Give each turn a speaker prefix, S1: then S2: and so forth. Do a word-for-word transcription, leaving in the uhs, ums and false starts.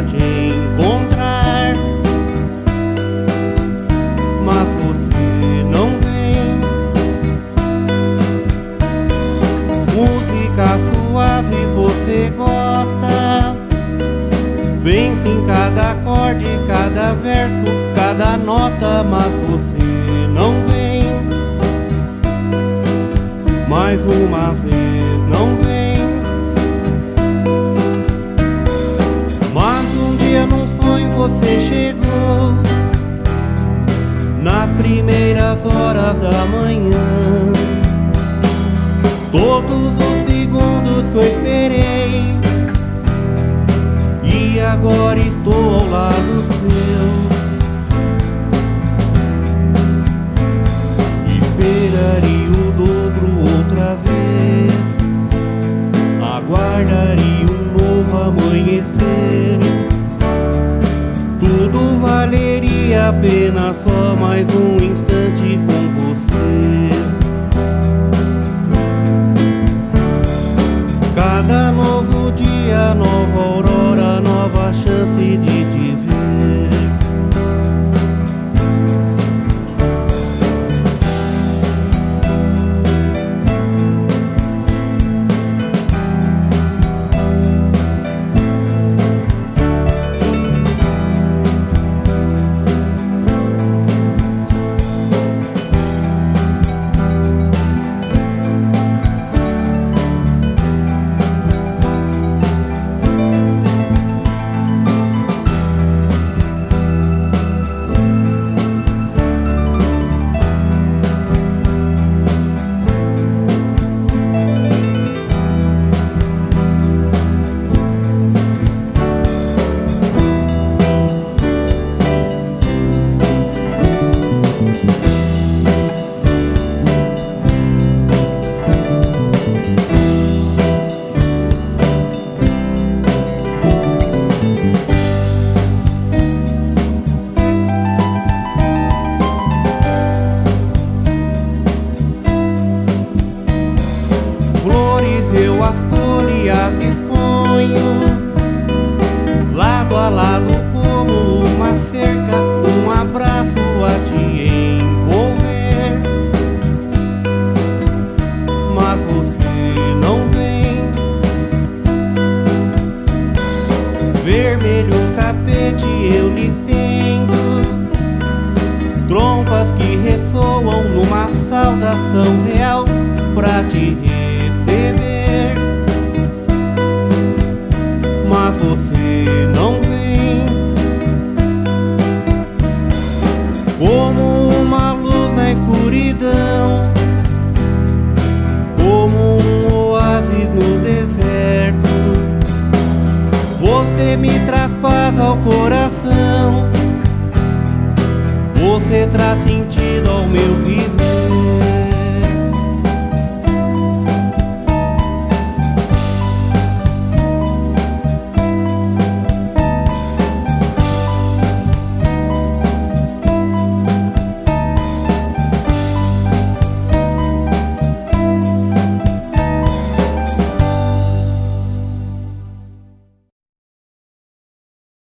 S1: pra te encontrar, mas você não vem. Música suave você gosta, pensa em cada acorde, cada verso, cada nota, mas você não vem. Mais uma vez não vem. Mas um dia num sonho você chegou, nas primeiras horas da manhã. Todos os segundos que eu esperei, e agora estou ao lado seu. Esperaria o dobro outra vez, aguardaria um novo amanhecer. Tudo valeria a pena, só mais um instante com você. Cada novo dia, nova aurora, nova chance de te ver. Eu as colho e as disponho, lado a lado como uma cerca, um abraço a te envolver. Mas você não vem. Vermelho tapete eu lhe estendo, trompas que ressoam numa saudação real pra te receber. Mas você não vem. Como uma luz na escuridão, como um oásis no deserto, você me traz paz ao coração, você traz sentido ao meu viver.